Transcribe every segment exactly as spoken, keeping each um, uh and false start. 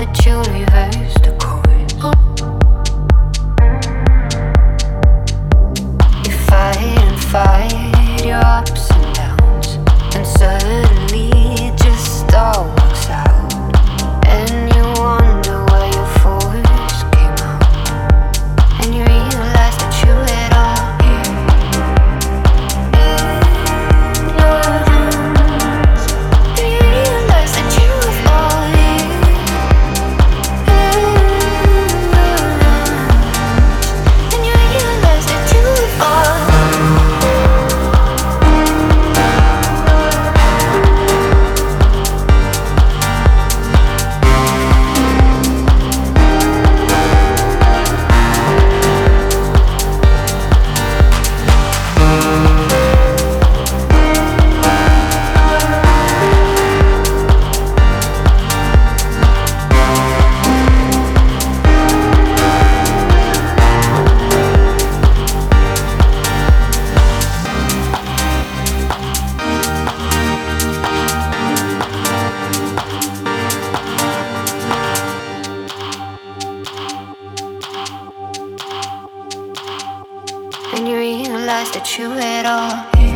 that you reverse the course. You fight and fight your ups and downs, and suddenly it just all works out. And you wonder where your force came out, and you realize that you let all here in your hands. And you realize that you have all here in your hands. And you realize that you have all. And you realize that you had all here.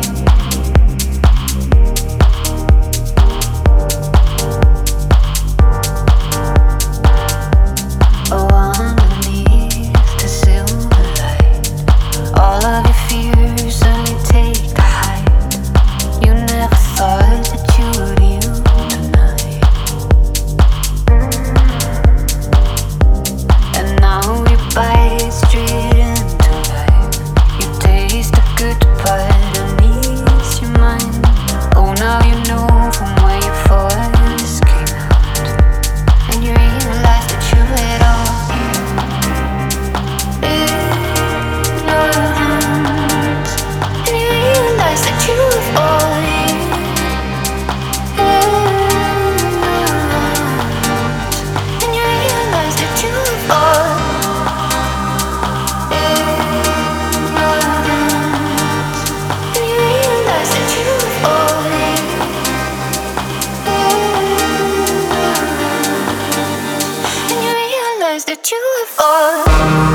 Oh, underneath the silver light, all of your fears suddenly take a hide. You never thought that you would yield tonight, and now you bite straight into life. You taste the good part underneath your mind. Oh, now you know from where your force came out, and you realize that you had all in your hands. And you realize that you have all in your hands. And you realize that you have all in your hands. And you realize that you have all in your hands. And you realize that you have all.